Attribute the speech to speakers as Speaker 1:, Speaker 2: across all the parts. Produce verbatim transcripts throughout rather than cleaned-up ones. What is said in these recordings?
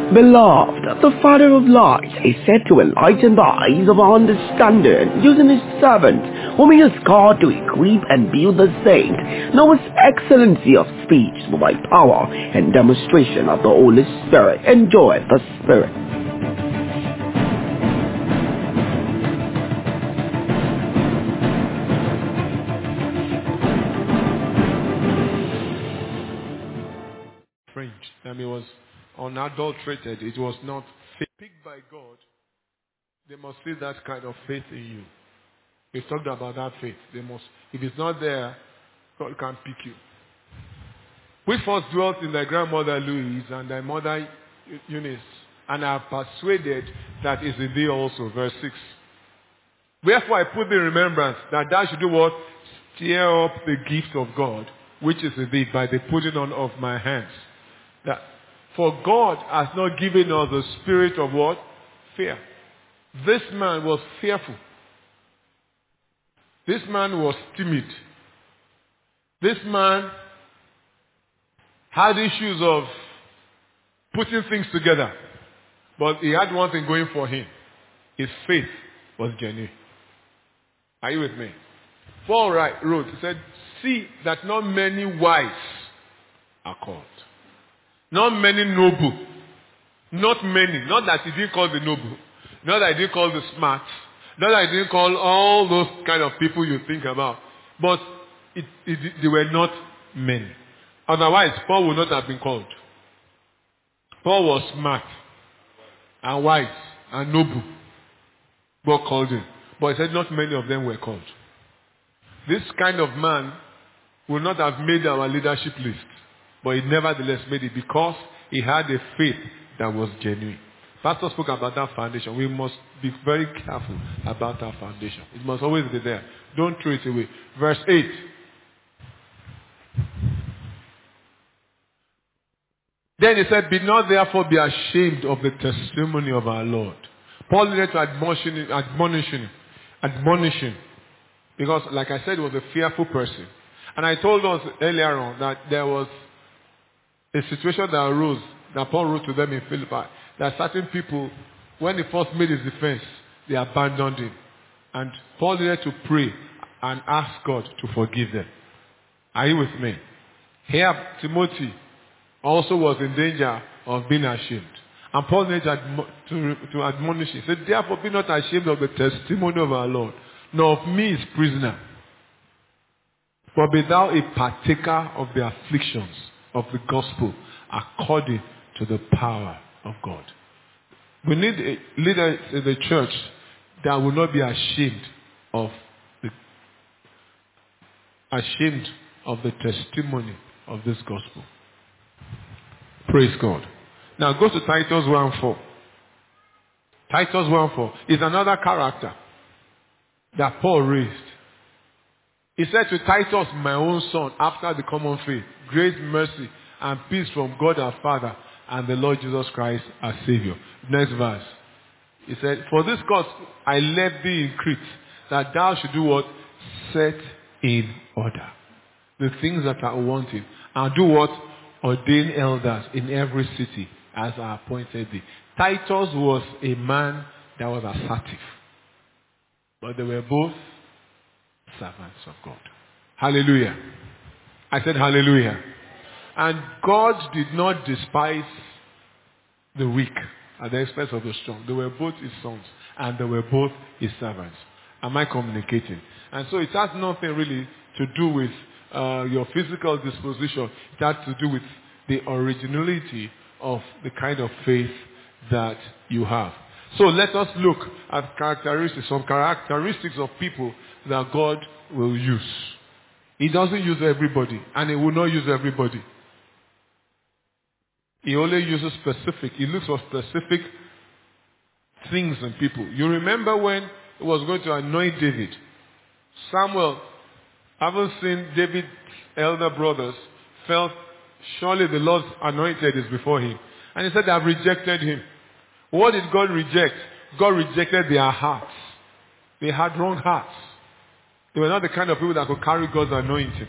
Speaker 1: Beloved, the Father of lights is said to enlighten the eyes of our understanding, using his servant, whom he has called to equip and build the saint. Know his excellency of speech by power and demonstration of the Holy Spirit. Enjoy the Spirit.
Speaker 2: French. I mean, it was unadulterated. It was not picked by God. They must see that kind of faith in you. We talked about that faith. They must. If it's not there, God can't pick you. We first dwelt in thy grandmother Louise and thy mother Eunice, and are persuaded that is in thee also. Verse six. Wherefore I put thee in remembrance that thou should do what? Stir up the gift of God, which is in thee, by the putting on of my hands. That for God has not given us the spirit of what? Fear. This man was fearful. This man was timid. This man had issues of putting things together. But he had one thing going for him. His faith was genuine. Are you with me? Paul wrote, he said, see that not many wise are called. Not many noble. Not many. Not that he didn't call the noble. Not that he didn't call the smart. Not that he didn't call all those kind of people you think about. But it, it, they were not many. Otherwise, Paul would not have been called. Paul was smart and wise and noble. God called him. But he said not many of them were called. This kind of man would not have made our leadership list. But he nevertheless made it because he had a faith that was genuine. Pastor spoke about that foundation. We must be very careful about our foundation. It must always be there. Don't throw it away. Verse eight. Then he said, be not therefore be ashamed of the testimony of our Lord. Paul needed to admonish him, admonish him, admonish him. Because, like I said, he was a fearful person. And I told us earlier on that there was a situation that arose, that Paul wrote to them in Philippi, that certain people, when he first made his defense, they abandoned him. And Paul needed to pray and ask God to forgive them. Are you with me? Here, Timothy also was in danger of being ashamed. And Paul needed to, admo- to, to admonish him. He said, therefore be not ashamed of the testimony of our Lord, nor of me his prisoner. But be thou a partaker of the afflictions of the gospel according to the power of God. We need a leader in the church that will not be ashamed of the ashamed of the testimony of this gospel. Praise God. Now go to Titus one four. Titus one four is another character that Paul raised. He said to Titus, my own son, after the common faith, grace, mercy, and peace from God our Father and the Lord Jesus Christ our Savior. Next verse. He said, for this cause I left thee in Crete, that thou should do what? Set in order the things that are wanting, and do what? Ordain elders in every city as I appointed thee. Titus was a man that was assertive. But they were both servants of God. Hallelujah. I said hallelujah. And God did not despise the weak at the expense of the strong. They were both his sons and they were both his servants. Am I communicating? And so it has nothing really to do with uh, your physical disposition. It has to do with the originality of the kind of faith that you have. So let us look at characteristics, some characteristics of people that God will use. He doesn't use everybody, and he will not use everybody. He only uses specific. He looks for specific things in people. You remember when he was going to anoint David? Samuel, having seen David's elder brothers, felt surely the Lord's anointed is before him. And he said, I've rejected him. What did God reject? God rejected their hearts. They had wrong hearts. They were not the kind of people that could carry God's anointing.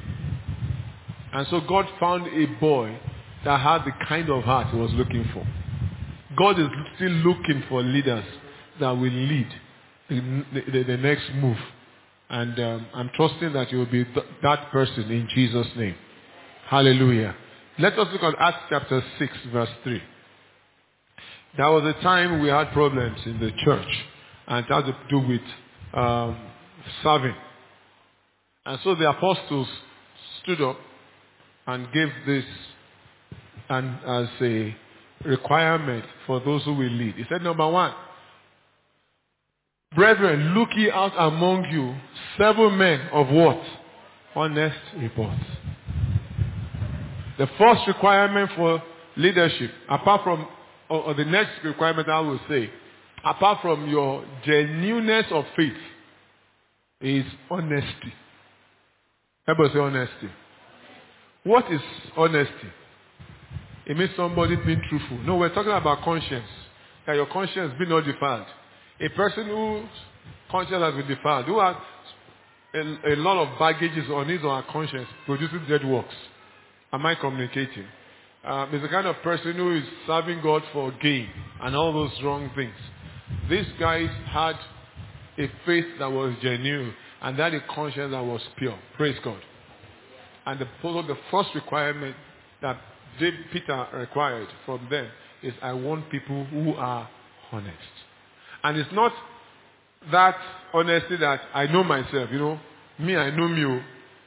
Speaker 2: And so God found a boy that had the kind of heart he was looking for. God is still looking for leaders that will lead the, the, the next move. And um, I'm trusting that you will be th- that person in Jesus' name. Hallelujah. Let us look at Acts chapter six, verse three. There was a time we had problems in the church, and it had to do with um, serving. And so the apostles stood up and gave this and as a requirement for those who will lead. He said, number one, brethren, look ye out among you seven men of what? Honest reports. The first requirement for leadership, apart from, or, or the next requirement I will say, apart from your genuineness of faith, is honesty. Everybody say honesty. What is honesty? It means somebody being truthful. No, we're talking about conscience. That your conscience be not defiled. A person whose conscience has been defiled, who has a, a lot of baggages on his or her conscience, producing dead works. Am I communicating? Um, is the kind of person who is serving God for gain and all those wrong things. These guys had a faith that was genuine and that a conscience that was pure. Praise God. And the, the first requirement that Peter required from them is, I want people who are honest. And it's not that honesty that I know myself, you know. Me, I know me.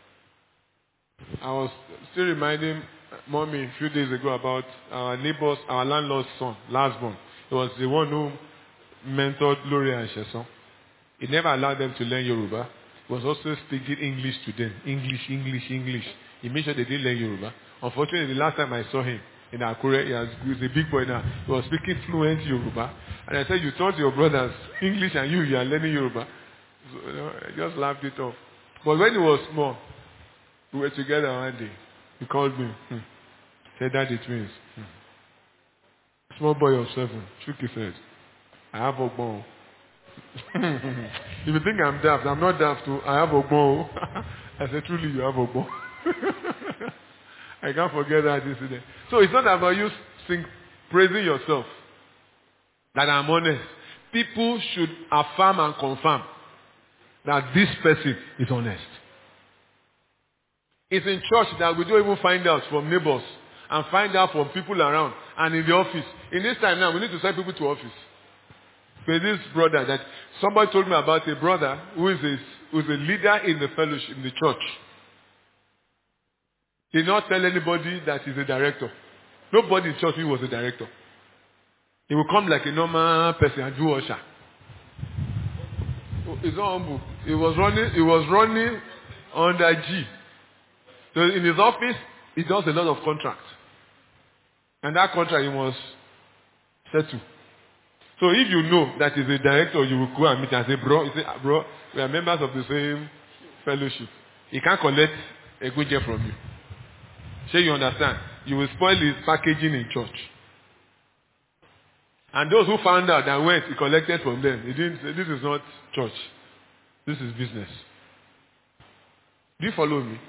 Speaker 2: I was still reminding Mommy a few days ago about our neighbor's, our landlord's son, last born. He was the one who mentored Lori and Sheson. He never allowed them to learn Yoruba. He was also speaking English to them. English, English, English. He made sure they didn't learn Yoruba. Unfortunately, the last time I saw him in Akure, he has, he's a big boy now. He was speaking fluent Yoruba. And I said, you taught your brothers English and you, you are learning Yoruba. So, you know, I just laughed it off. But when he was small, we were together one day. He called me. Hmm. Said that it means. Hmm. Small boy of seven. Shook his head. I have a bone. If you think I'm daft, I'm not daft too. I have a bone. I said, truly you have a bone. I can't forget that incident. So it's not about you sing, praising yourself that I'm honest. People should affirm and confirm that this person is honest. It's in church that we don't even find out from neighbors and find out from people around and in the office. In this time now, we need to send people to office. But this brother that somebody told me about, a brother who is a, who is a leader in the fellowship, in the church. He did not tell anybody that he's a director. Nobody in church knew he was a director. He will come like a normal person and do usher. He's not humble. He was running, he was running under G. So in his office, he does a lot of contracts. And that contract he must settle. So if you know that he's a director, you will go and meet and say, bro, you say, bro, we are members of the same fellowship. He can't collect a good job from you. So you understand? You will spoil his packaging in church. And those who found out and went, he collected from them. He didn't say, this is not church. This is business. Do you follow me?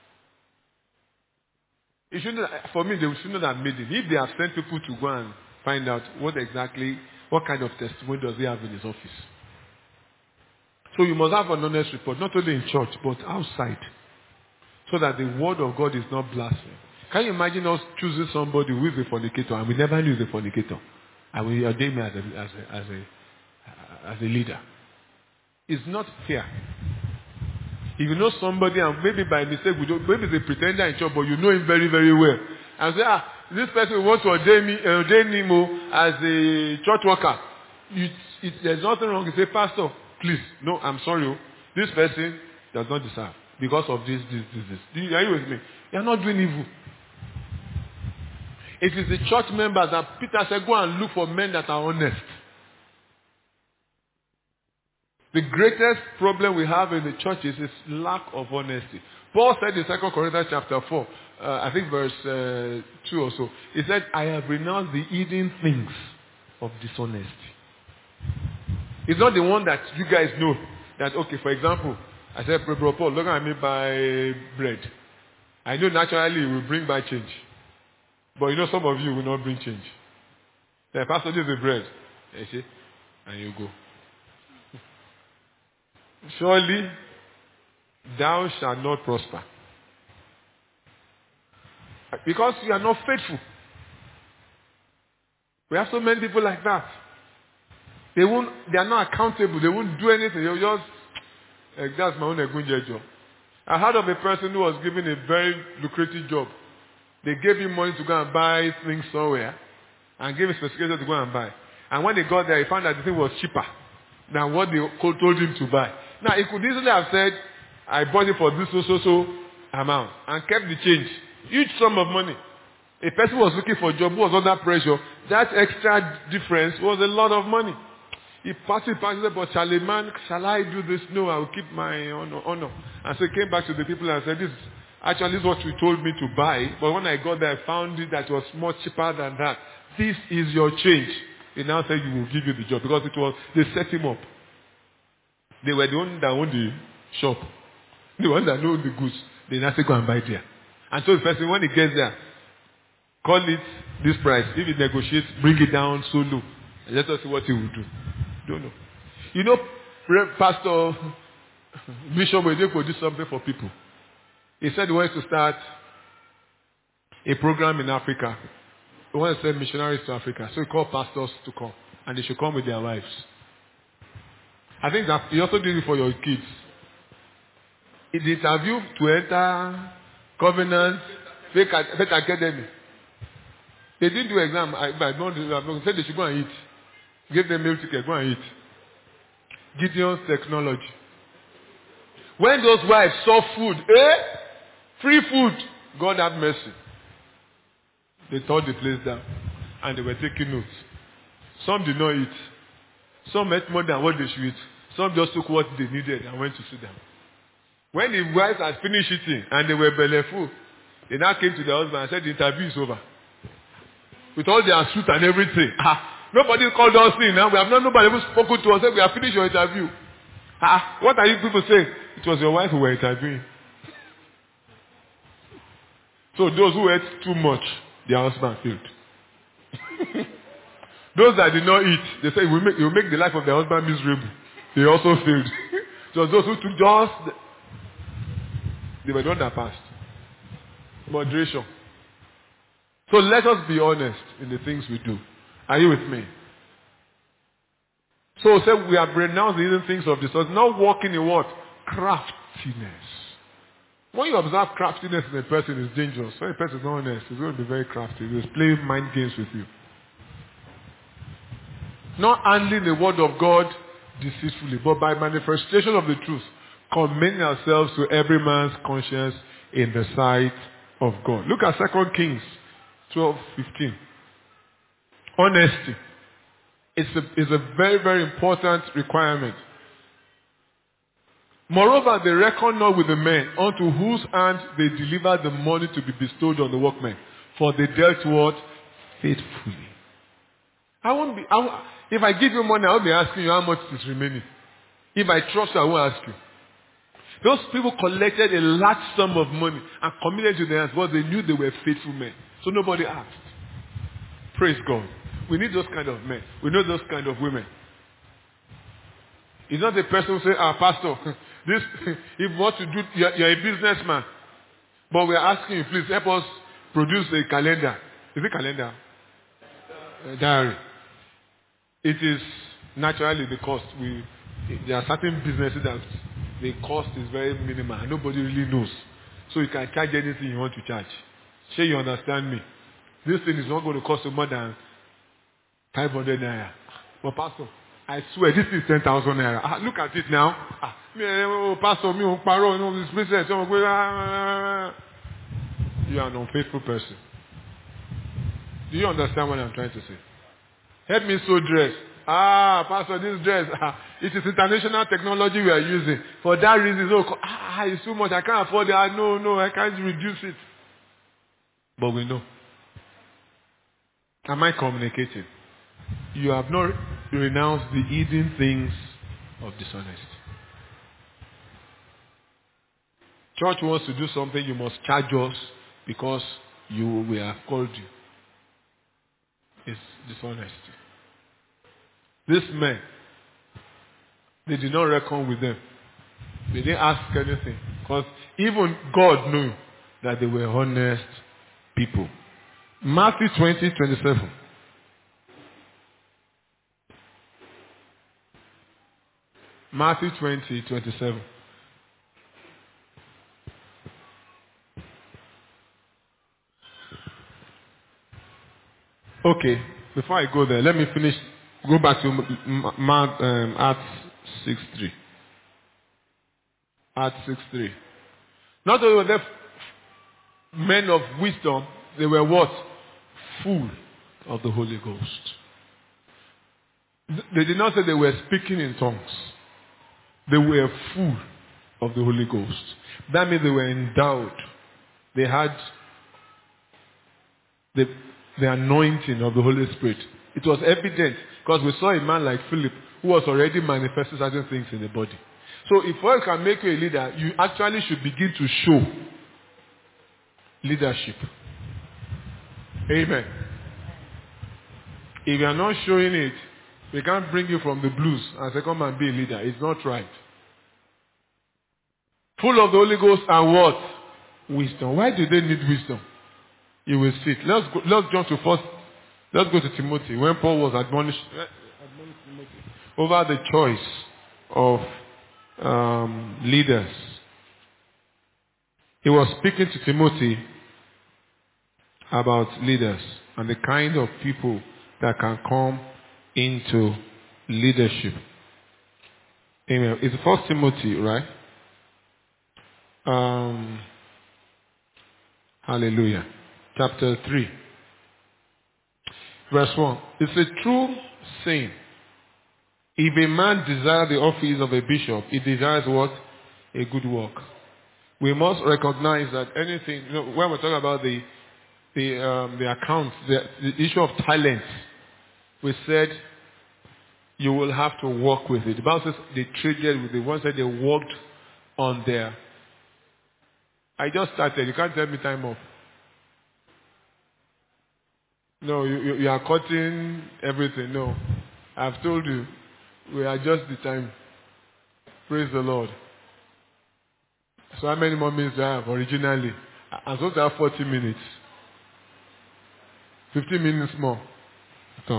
Speaker 2: It shouldn't, for me, they shouldn't have made it. If they have sent people to go and find out what exactly, what kind of testimony does he have in his office. So you must have an honest report, not only in church, but outside. So that the word of God is not blasphemed. Can you imagine us choosing somebody who is a fornicator and we never knew he's a fornicator? And we ordain me as a, as a, as a, as a leader. It's not fair. If you know somebody and maybe by mistake, we don't, maybe it's a pretender in church, but you know him very, very well. And say, ah, this person wants to ordain me, uh, ordain him as a church worker. You, it, there's nothing wrong. You say, Pastor, please, no, I'm sorry. Oh, this person does not deserve because of this, this, this, this. Are you with me? You are not doing evil. It is the church members that Peter said, go and look for men that are honest. The greatest problem we have in the churches is lack of honesty. Paul said in Second Corinthians chapter four, uh, I think verse uh, two or so, he said, I have renounced the hidden things of dishonesty. It's not the one that you guys know. That, okay, for example, I said, Bro Paul, look at me buy bread. I know naturally you will bring by change. But you know some of you will not bring change. The pastor gives the bread. You see? And you go. Surely thou shalt not prosper. Because you are not faithful. We have so many people like that. They won't, they are not accountable. They won't do anything. They'll just, like, that's my own Egunje job. I heard of a person who was given a very lucrative job. They gave him money to go and buy things somewhere and gave him specifications to go and buy. And when they got there, he found that the thing was cheaper than what they told him to buy. Now, he could easily have said, I bought it for this so, so, so amount and kept the change. Huge sum of money. A person was looking for a job who was under pressure. That extra difference was a lot of money. He passed it, passed it, but shall a man, shall I do this? No, I will keep my honor. honor. And so he came back to the people and said, this actually this is what you told me to buy. But when I got there, I found it that it was much cheaper than that. This is your change. He now said, we will give you the job. Because it was, they set him up. They were the ones that owned the shop. The ones that know the goods. They now say, go and buy there. And so the person, when he gets there, call it this price. If he negotiates, bring it down so low. And let us see what he will do. Don't know. You know, Pastor Bishop Wede could do something for people. He said he wants to start a program in Africa. He wants to send missionaries to Africa. So he called pastors to come. And they should come with their wives. I think that he also did it for your kids. In the interview to enter Covenant Faith Academy. They didn't do exam. I, I don't know. They said they should go and eat. Give them meal ticket. Go and eat. Gideon's technology. When those wives saw food, eh? Free food. God have mercy. They tore the place down. And they were taking notes. Some did not eat. Some ate more than what they should eat. Some just took what they needed and went to sit down. When the wives had finished eating and they were belly full, they now came to their husband and said, the interview is over. With all their suit and everything. Ah, nobody called us in. Now we have not nobody even spoken to us. Said, we have finished your interview. Ah, what are you people saying? It was your wife who were interviewing. So those who ate too much, their husband failed. Those that did not eat, they said, it will make, it will make the life of their husband miserable. They also failed. So those who took just, they were the one that passed. Moderation. So let us be honest in the things we do. Are you with me? So say we have renounced the hidden things of this earth. Now walking in what? Craftiness. When you observe craftiness in a person, it's dangerous. When a person is not honest, he's going to be very crafty. He's playing mind games with you. Not handling the word of God deceitfully, but by manifestation of the truth, commending ourselves to every man's conscience in the sight of God. Look at Second Kings twelve fifteen. Honesty. It's a, it's a very, very important requirement. Moreover, they reckon not with the men, unto whose hand they delivered the money to be bestowed on the workmen. For they dealt what? Faithfully. I won't be, I won't, if I give you money, I won't be asking you how much is remaining. If I trust you, I won't ask you. Those people collected a large sum of money and committed to their hands, but they knew they were faithful men. So nobody asked. Praise God. We need those kind of men. We need those kind of women. It's not the person who say, ah, pastor, this, if what you do, you're, you're a businessman. But we're asking you, please help us produce a calendar. Is it calendar? A diary. It is naturally the cost. We, there are certain businesses that the cost is very minimal and nobody really knows. So you can charge anything you want to charge. Sure, you understand me? This thing is not going to cost you more than five hundred naira. But pastor, I swear this is ten thousand naira. Ah, look at it now. Ah, me, oh, pastor, me, oh, paro, you know, this business. You are an unfaithful person. Do you understand what I'm trying to say? Help me sew dress. Ah, pastor, this dress. Ah, it is international technology we are using. For that reason, oh, ah, it's too much. I can't afford it. Ah, no, no, I can't reduce it. But we know. Am I communicating? You have not renounced the hidden things of dishonesty. Church wants to do something, you must charge us because you we have called you. is dishonesty. These men, they did not reckon with them. They didn't ask anything. Because even God knew that they were honest people. Matthew twenty, twenty-seven. Matthew twenty, twenty-seven. Okay, before I go there, let me finish. Go back to Mark, um, Acts six three. Acts six three. Not only were they men of wisdom, they were what? Full of the Holy Ghost. They did not say they were speaking in tongues. They were full of the Holy Ghost. That means they were endowed. They had the, the anointing of the Holy Spirit. It was evident because we saw a man like Philip who was already manifesting certain things in the body. So if God can make you a leader, you actually should begin to show leadership. Amen. If you are not showing it, we can't bring you from the blues and say, come and be a leader. It's not right. Full of the Holy Ghost and what? Wisdom. Why do they need wisdom? You will see it. Let's go, let's jump to first. Let's go to Timothy. When Paul was admonished, admonished Timothy over the choice of um, leaders, he was speaking to Timothy about leaders and the kind of people that can come into leadership. Amen. It's First Timothy, right? Um, hallelujah. Chapter three. Verse one. It's a true saying. If a man desires the office of a bishop, he desires what? A good work. We must recognize that anything, you know, when we're talking about the the um, the accounts, the, the issue of talents, we said you will have to work with it. The Bible says they traded with it. One said they worked on their. I just started. You can't tell me time off. No, you, you, you are cutting everything. No. I've told you. We adjust the time. Praise the Lord. So how many more minutes do I have originally? I'm supposed to have forty minutes. fifteen minutes more. So.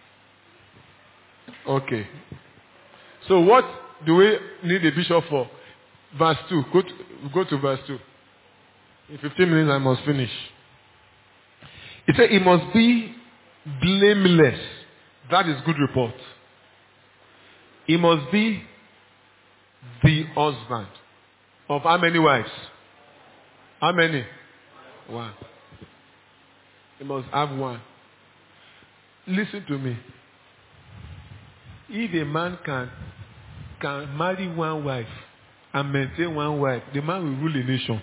Speaker 2: Okay. So what do we need a bishop for? Verse two. Go to, go to verse two. In fifteen minutes I must finish. It said it must be blameless. That is good report. He must be the husband of how many wives? How many? One. He must have one. Listen to me. If a man can can marry one wife and maintain one wife, the man will rule a nation.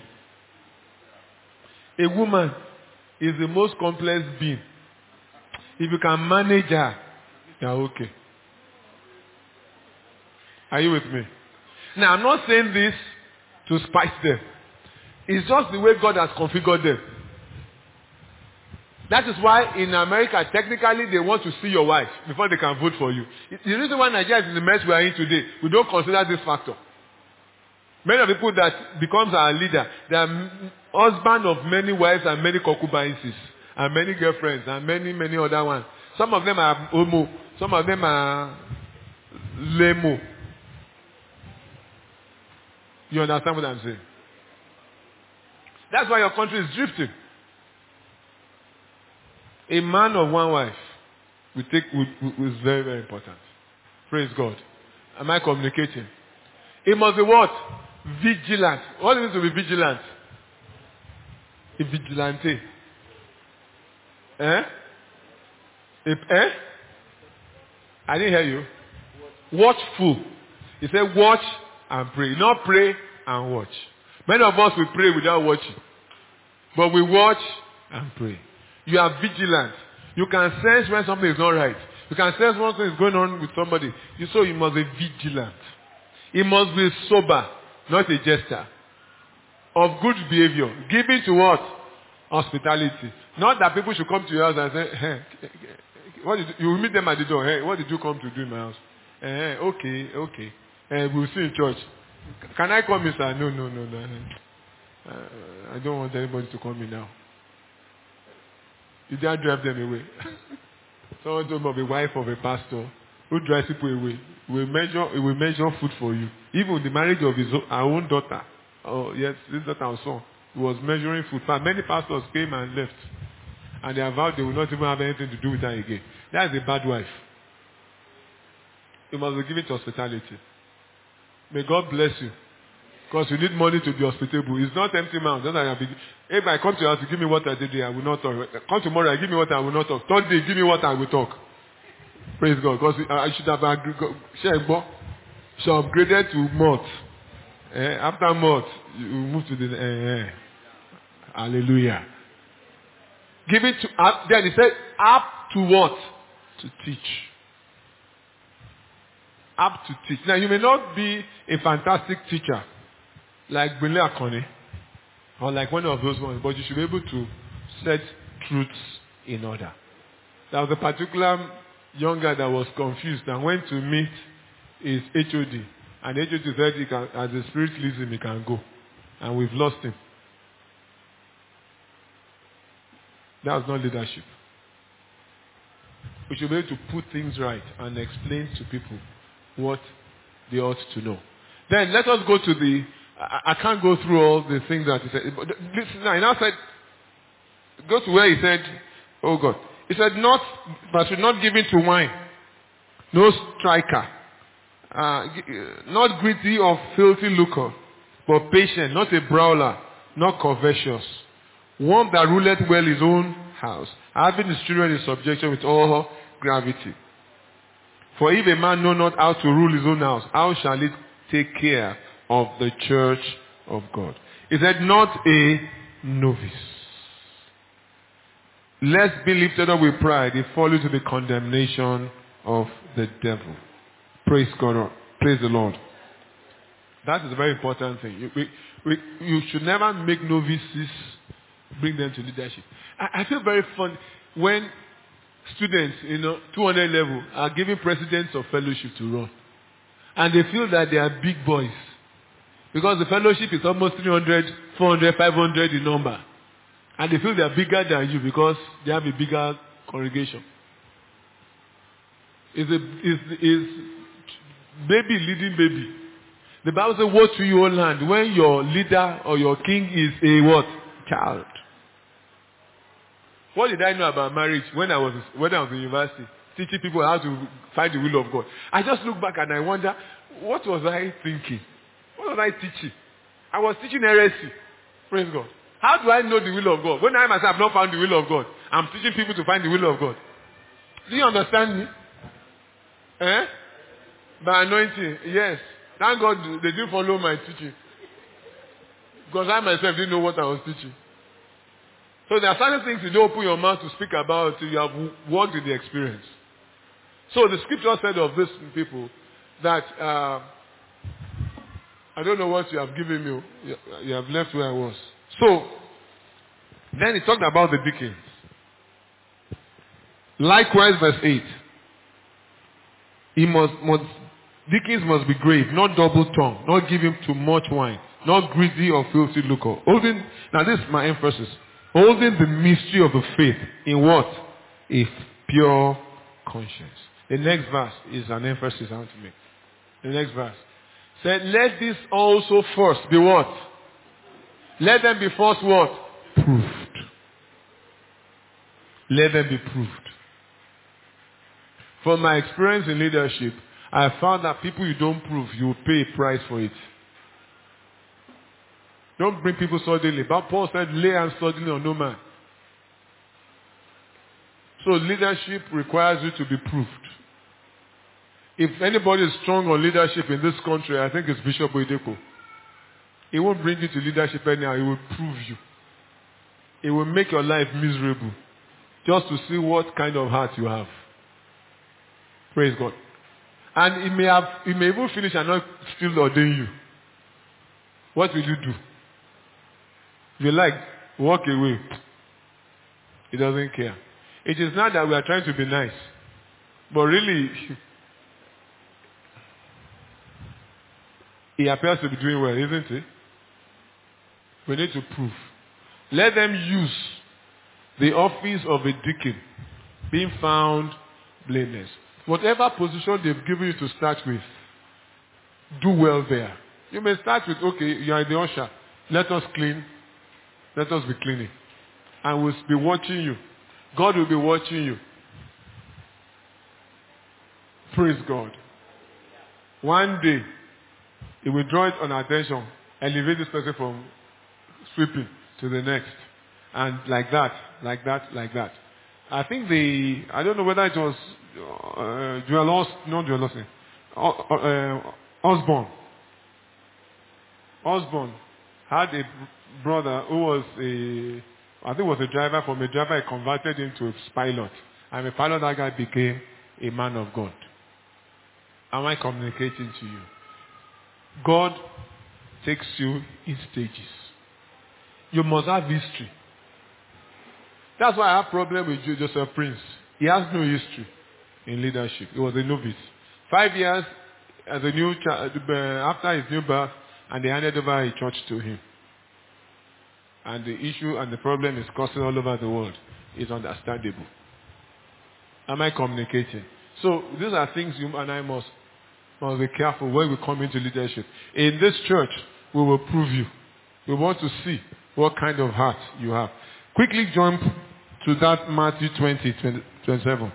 Speaker 2: A woman is the most complex being. If you can manage her, you are okay. Are you with me? Now, I'm not saying this to spice them. It's just the way God has configured them. That is why in America, technically, they want to see your wife before they can vote for you. The reason why Nigeria is in the mess we are in today, we don't consider this factor. Many of the people that becomes our leader, they are husband of many wives and many concubines and many girlfriends and many, many other ones. Some of them are homo. Some of them are lemo. You understand what I'm saying? That's why your country is drifting. A man of one wife we take we, we, is very, very important. Praise God. Am I communicating? It must be what? Vigilant. What is it to be vigilant? A vigilante. Eh? If, eh? I didn't hear you. Watchful. He said watch and pray. Not pray and watch. Many of us we pray without watching. But we watch and pray. You are vigilant. You can sense when something is not right. You can sense when something is going on with somebody. You so you must be vigilant. It must be sober, not a jester. Of good behavior. Giving to what? Hospitality. Not that people should come to your house and say, hey, What did you, you will meet them at the door. Hey, what did you come to do in my house? Eh, okay, okay. Eh, we'll see in church. Can I come in, sir? No, no, no, no. Uh, I don't want anybody to come in now. You dare drive them away. Someone told me of a wife of a pastor who drives people away. We measure, we will measure food for you. Even the marriage of his own, our own daughter. Oh yes, this daughter our son. He was measuring food. But many pastors came and left, and they vowed they will not even have anything to do with her again. That is a bad wife. You must be given to hospitality. May God bless you. Because you need money to be hospitable. It's not empty mouth. That's why I be, if I come to your house, you give me what I did there, I will not talk. Come tomorrow, I give me what I will not talk. Third day, give me what I will talk. Praise God. Because I should have upgraded to malt. Eh, after malt, you move to the... Eh, eh. Hallelujah. Give it to... Uh, then he said, up to what? To teach. Up to teach. Now, you may not be a fantastic teacher. Like Bele Akone, or like one of those ones, but you should be able to set truths in order. There was a particular young guy that was confused and went to meet his H O D. And H O D said, he can, as the Spirit leads him, he can go. And we've lost him. That's not leadership. We should be able to put things right and explain to people what they ought to know. Then let us go to the... I, I can't go through all the things that he said. But listen, now, he now said, go to where he said, oh God. He said, not, but should not give in to wine. No striker. Uh, not greedy of filthy lucre, but patient, not a brawler, not covetous. One that ruleth well his own house, having his children in subjection with all gravity. For if a man know not how to rule his own house, how shall he take care of the church of God? He said, not a novice. Lest be lifted up with pride, he fall into the condemnation of the devil. Praise God. Praise the Lord. That is a very important thing. You, we, we, you should never make novices bring them to leadership. I, I feel very fun when students, you know, two hundred level are giving presidents of fellowship to run. And they feel that they are big boys. Because the fellowship is almost three hundred, four hundred, five hundred in number. And they feel they are bigger than you because they have a bigger congregation. Is a is is baby leading baby. The Bible says, woe to your land when your leader or your king is a what? Child. What did I know about marriage when I was when I was in university? Teaching people how to find the will of God. I just look back and I wonder, what was I thinking? What was I teaching? I was teaching heresy. Praise God. How do I know the will of God? When I myself have not found the will of God, I'm teaching people to find the will of God. Do you understand me? Eh? By anointing, yes. Thank God they didn't follow my teaching. Because I myself didn't know what I was teaching. So there are certain things you don't open your mouth to speak about until you have worked with the experience. So the scripture said of these people that, uh, I don't know what you have given me. You, you have left where I was. So, then he talked about the deacons. Likewise, verse eight. He must, must, deacons must be grave, not double-tongued, not giving too much wine, not greedy or filthy lucre. Holding, now this is my emphasis. Holding the mystery of the faith in what? A pure conscience. The next verse is an emphasis I want to make. The next verse said, let this also first be what? Let them be first what? Proved. Let them be proved. From my experience in leadership, I found that people you don't prove, you will pay a price for it. Don't bring people suddenly. But Paul said, lay hands suddenly on no man. So leadership requires you to be proved. If anybody is strong on leadership in this country, I think it's Bishop Oedeko. He won't bring you to leadership anyhow. He will prove you. He will make your life miserable. Just to see what kind of heart you have. Praise God. And he may have, he may even finish and not still ordain you. What will you do? If you like, walk away. He doesn't care. It is not that we are trying to be nice. But really, he appears to be doing well, isn't he? We need to prove. Let them use the office of a deacon, being found blameless. Whatever position they've given you to start with, do well there. You may start with, okay, you are the usher. Let us clean. Let us be cleaning. And we'll be watching you. God will be watching you. Praise God. One day, he will draw it on attention, elevate this person from sweeping to the next. And like that, like that, like that. I think the, I don't know whether it was uh, Joel Os, not Joel Osteen, uh, uh, Osborne. Osborne had a brother who was a, I think was a driver. From a driver, he converted into a pilot. And a pilot, that guy became a man of God. Am I communicating to you? God takes you in stages. You must have history. That's why I have problem with Joseph Prince. He has no history in leadership. He was a novice. Five years as a new child, after his new birth, and they handed over a church to him. And the issue and the problem is causing all over the world. It's understandable. Am I communicating? So these are things you and I must, must be careful when we come into leadership. In this church, we will prove you. We want to see what kind of heart you have. Quickly jump to that Matthew twenty, twenty-seven.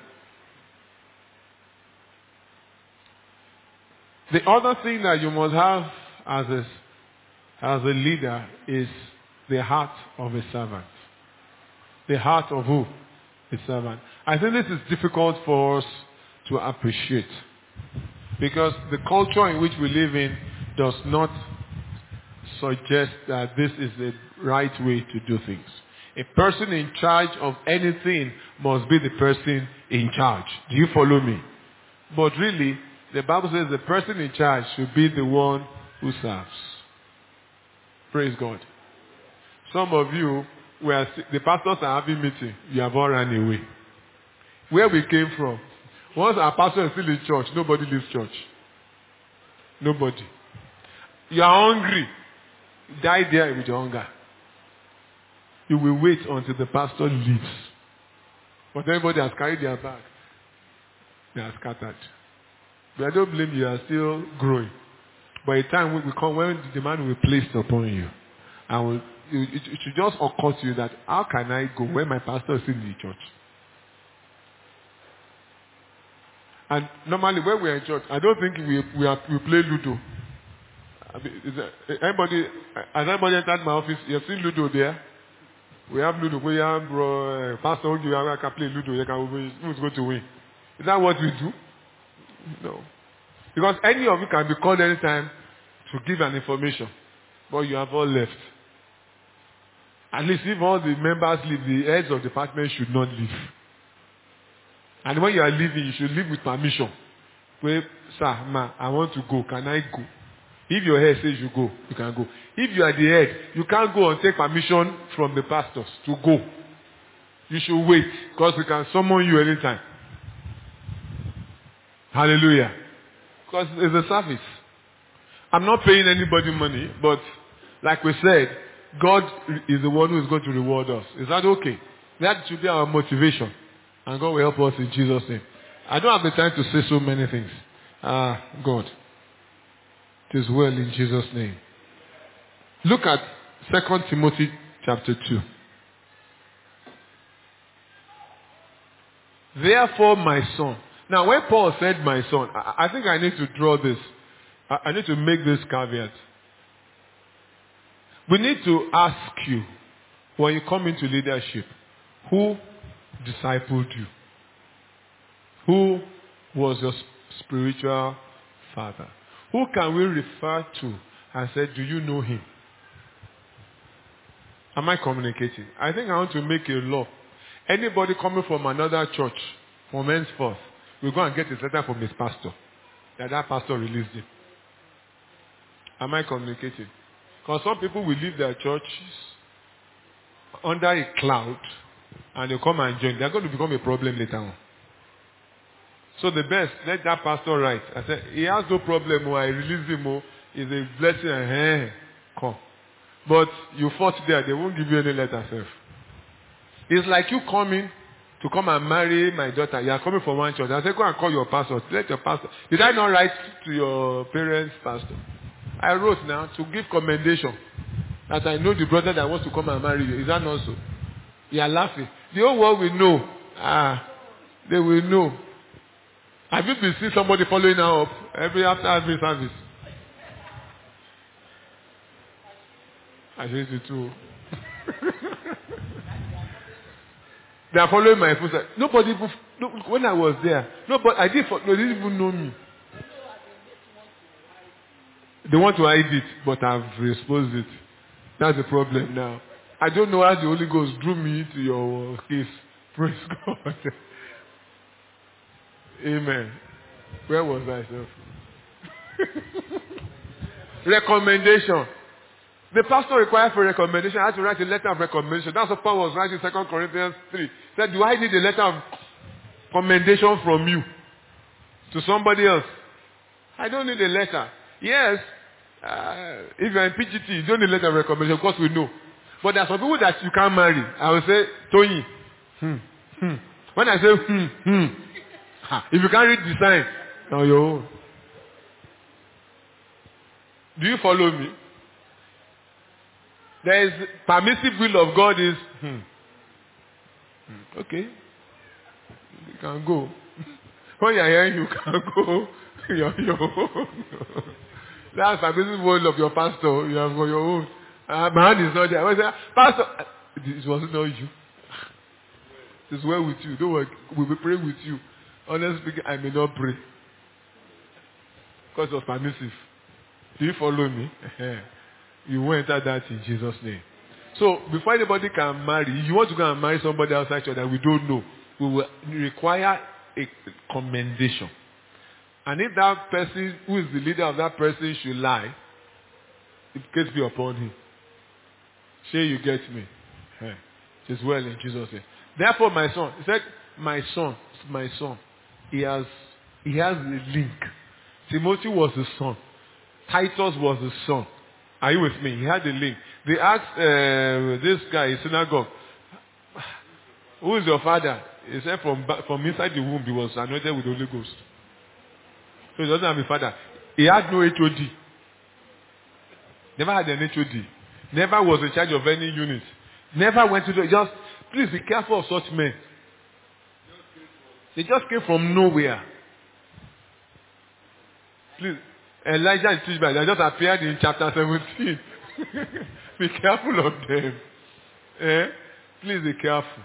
Speaker 2: The other thing that you must have as a, as a leader is the heart of a servant. The heart of who? A servant. I think this is difficult for us to appreciate. Because the culture in which we live in does not suggest that this is the right way to do things. A person in charge of anything must be the person in charge. Do you follow me? But really, the Bible says the person in charge should be the one who serves. Praise God. Some of you, were, the pastors are having meeting, you have all run away. Where we came from, once our pastor is still in church, nobody leaves church. Nobody. You are hungry. Die there with your hunger. You will wait until the pastor leaves. But everybody has carried their bag. They are scattered. But I don't blame you, you are still growing. But a time will come when the demand will be placed upon you. And will, it, it, it should just occur to you that how can I go when my pastor is in the church? And normally when we are in church, I don't think we we, are, we play Ludo. I mean, is there, anybody, has anybody entered my office? You have seen Ludo there? We have Ludo. We have bro, uh, Pastor Ogi. I can play Ludo. You can, who's going to win? Is that what we do? No. Because any of you can be called anytime to give an information. But you have all left. At least if all the members leave, the heads of the department should not leave. And when you are leaving, you should leave with permission. Wait, sir, ma, I want to go. Can I go? If your head says you go, you can go. If you are the head, you can't go and take permission from the pastors to go. You should wait, because we can summon you anytime. Hallelujah. Because it's a service. I'm not paying anybody money, but like we said, God is the one who is going to reward us. Is that okay? That should be our motivation. And God will help us in Jesus' name. I don't have the time to say so many things. Ah, God. It is well in Jesus' name. Look at Second Timothy chapter two. Therefore, my son. Now, when Paul said my son, I, I think I need to draw this. I, I need to make this caveat. We need to ask you, when you come into leadership, who discipled you? Who was your spiritual father? Who can we refer to and say, do you know him? Am I communicating? I think I want to make a law. Anybody coming from another church, from henceforth, will go and get a letter from his pastor. That that pastor released him. Am I communicating? Because some people will leave their churches under a cloud and they come and join. They're going to become a problem later on. So the best, let that pastor write. I said, he has no problem. Oh, I release him. Oh, it's a blessing. And hey, come. But you fought there. They won't give you any letter, self. It's like you coming to come and marry my daughter. You are coming from one church. I said, go and call your pastor. Let your pastor. Did I not write to your parents' pastor? I wrote now to give commendation that I know the brother that wants to come and marry you. Is that not so? You are laughing. The whole world will know. Ah, they will know. Have you been seeing somebody following her up every after every service? I say it too. They are following my footsteps. Nobody, no, when I was there, nobody, I didn't, no, they didn't even know me. They want to hide it, but I've exposed it. That's the problem now. I don't know how the Holy Ghost drew me to your case. Praise God. Amen. Where was I, sir? Recommendation. The pastor required for recommendation. I had to write a letter of recommendation. That's what Paul was writing in Second Corinthians three. He said, do I need a letter of commendation from you to somebody else? I don't need a letter. Yes, uh, if you're in P G T, you don't need a letter of recommendation. Of course, we know. But there are some people that you can't marry. I will say, Tony, hmm, hmm. When I say, hmm, hmm, ha, if you can't read the sign, on your own. Do you follow me? There is permissive will of God is, hmm, hmm, okay, you can go. When you are here, you can go. your, your own. That's permissive will of your pastor. You have got your own. Uh, my hand is not there. I say, Pastor, it was not you. It's well with you. Don't worry. We will pray with you. Honestly speaking, I may not pray. Because it was permissive. Do you follow me? You won't enter that in Jesus' name. So, before anybody can marry, if you want to go and marry somebody outside church that we don't know, we will require a commendation. And if that person, who is the leader of that person, should lie, it can be upon him. Sure, you get me? It is well in Jesus' name. Therefore, my son, he said, my son, my son, he has, he has a link. Timothy was the son. Titus was the son. Are you with me? He had a link. They asked uh, this guy in synagogue, who is your father? He said from, from inside the womb he was anointed with the Holy Ghost. So he doesn't have a father. He had no H O D. Never had an H O D. Never was in charge of any unit. Never went to the, just, please be careful of such men. They just came from nowhere. Please, Elijah and Tishba, they just appeared in chapter seventeen. Be careful of them. Eh? Please be careful.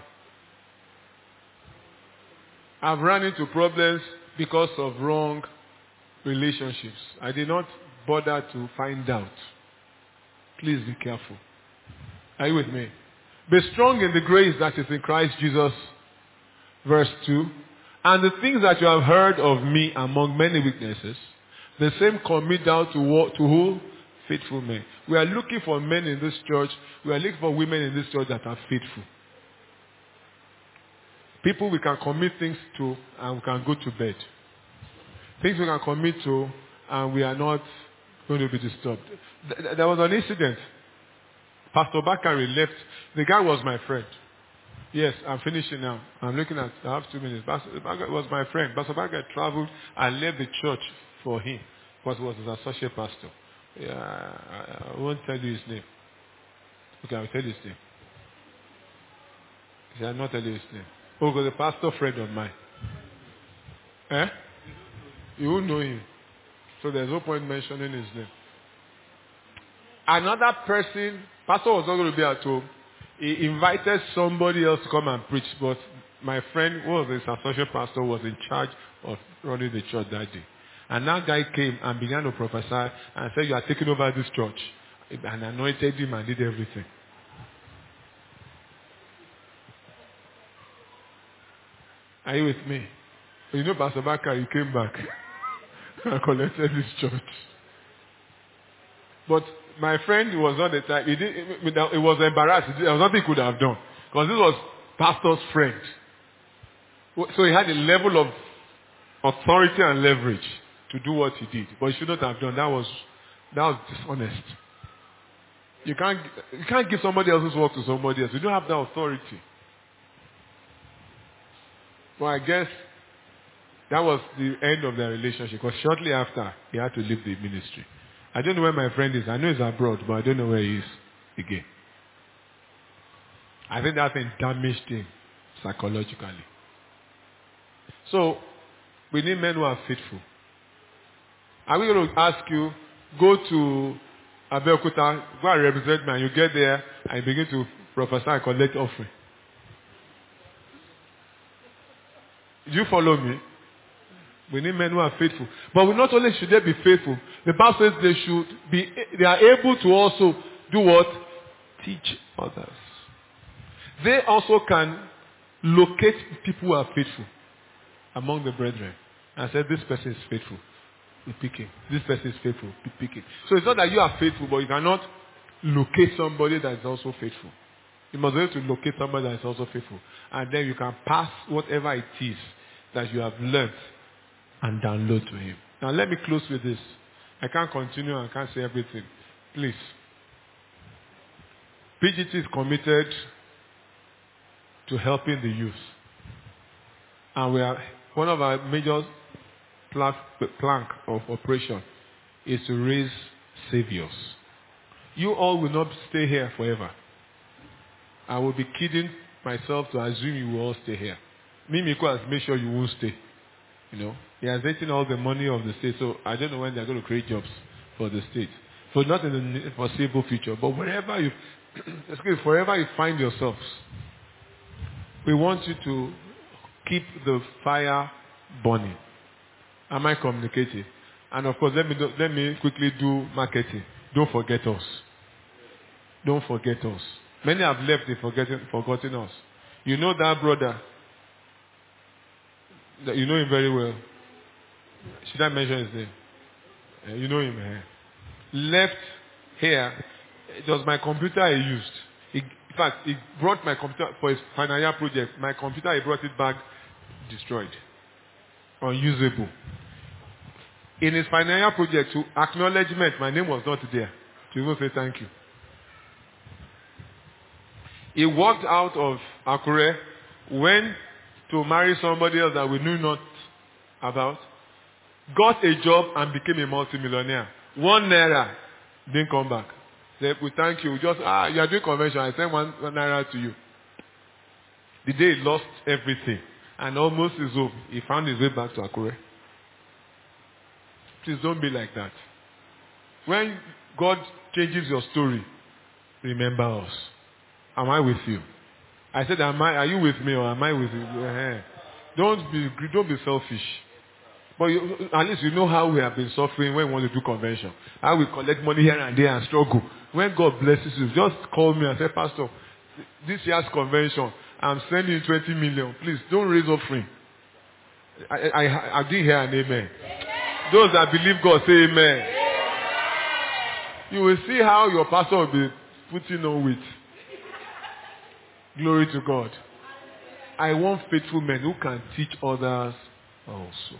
Speaker 2: I've run into problems because of wrong relationships. I did not bother to find out. Please be careful. Are you with me? Be strong in the grace that is in Christ Jesus. Verse two. And the things that you have heard of me among many witnesses, the same commit thou to, to who? Faithful men. We are looking for men in this church. We are looking for women in this church that are faithful. People we can commit things to and we can go to bed. Things we can commit to and we are not going to be disturbed. There was an incident. Pastor Bakari left. The guy was my friend. Yes, I'm finishing now. I'm looking at, I have two minutes. Pastor Bakari was my friend. Pastor Bakari traveled and left the church for him because he was his associate pastor. Yeah, I, I won't tell you his name. Okay, I'll tell you his name. He said, I'll not tell you his name. Oh, because a pastor friend of mine. Eh? You won't know him. So there's no point mentioning his name. Another person, pastor was not going to be at home. He invited somebody else to come and preach, but my friend, who was his associate pastor, was in charge of running the church that day. And that guy came and began to prophesy and said, you are taking over this church. And anointed him and did everything. Are you with me? You know, Pastor Baka, he came back and collected this church. But my friend was not the type. He, did, he was embarrassed. There was nothing he could have done. Because this was pastor's friend. So he had a level of authority and leverage to do what he did. But he shouldn't have done. That was that was dishonest. You can't you can't give somebody else's work to somebody else. You don't have that authority. Well, I guess that was the end of their relationship, because shortly after, he had to leave the ministry. I don't know where my friend is. I know he's abroad, but I don't know where he is again. I think that thing damaged him psychologically. So, we need men who are faithful. Are we going to ask you, go to Abeokuta, go and represent me, and you get there, and you begin to prophesy and collect offering? Do you follow me? We need men who are faithful. But we not only should they be faithful, the Bible says they should be, they are able to also do what? Teach others. They also can locate people who are faithful among the brethren and say, this person is faithful. We pick him. This person is faithful. We pick him. So it's not that you are faithful, but you cannot locate somebody that is also faithful. You must be able to locate somebody that is also faithful. And then you can pass whatever it is that you have learned and download to him. Now let me close with this. I can't continue, I can't say everything. Please. P G T is committed to helping the youth. And we are, one of our major plank, plank of operation is to raise saviors. You all will not stay here forever. I will be kidding myself to assume you will all stay here. Mimiko has made sure you won't stay. You know, he has taken all the money of the state, so I don't know when they're going to create jobs for the state. So not in the foreseeable future, but wherever you, excuse me, wherever you find yourselves, we want you to keep the fire burning. Am I communicating? And of course, let me do, let me quickly do marketing. Don't forget us. Don't forget us. Many have left, they've forgotten, forgotten us. You know that brother. That you know him very well. Should I mention his name? Uh, you know him. Uh, left here. It was my computer he used. He, in fact, he brought my computer for his final year project. My computer, he brought it back destroyed. Unusable. In his final year project, to acknowledgement, my name was not there. To even say thank you. He walked out of Akure, went to marry somebody else that we knew not about, got a job and became a multimillionaire. One naira didn't come back. Said, we thank you. We just, ah, you are doing convention. I sent one, one naira to you. The day he lost everything and almost his hope, he found his way back to Akure. Please don't be like that. When God changes your story, remember us. Am I with you? I said, am I, are you with me or am I with you? Uh-huh. Don't be, don't be selfish. But you, at least you know how we have been suffering when we want to do convention. How we collect money here and there and struggle. When God blesses you, just call me and say, Pastor, this year's convention, I'm sending you twenty million. Please, don't raise offering. I, I, I didn't hear an amen. Amen. Those that believe God, say amen. Amen. You will see how your pastor will be putting on weight. Glory to God. I want faithful men who can teach others also.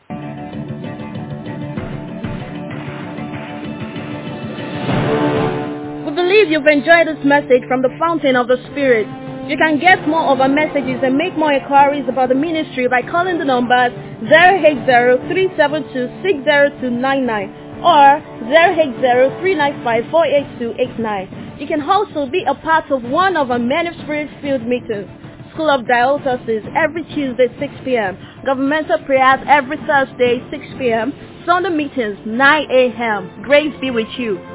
Speaker 3: We believe you've enjoyed this message from the Fountain of the Spirit. You can get more of our messages and make more inquiries about the ministry by calling the numbers zero eight zero, three seven two, six zero two nine nine or zero eight zero, three nine five, four eight two eight nine. You can also be a part of one of our Men of Spirit-filled meetings. School of Diocese every Tuesday, six p.m. Governmental prayers every Thursday, six p.m. Sunday meetings, nine a.m. Grace be with you.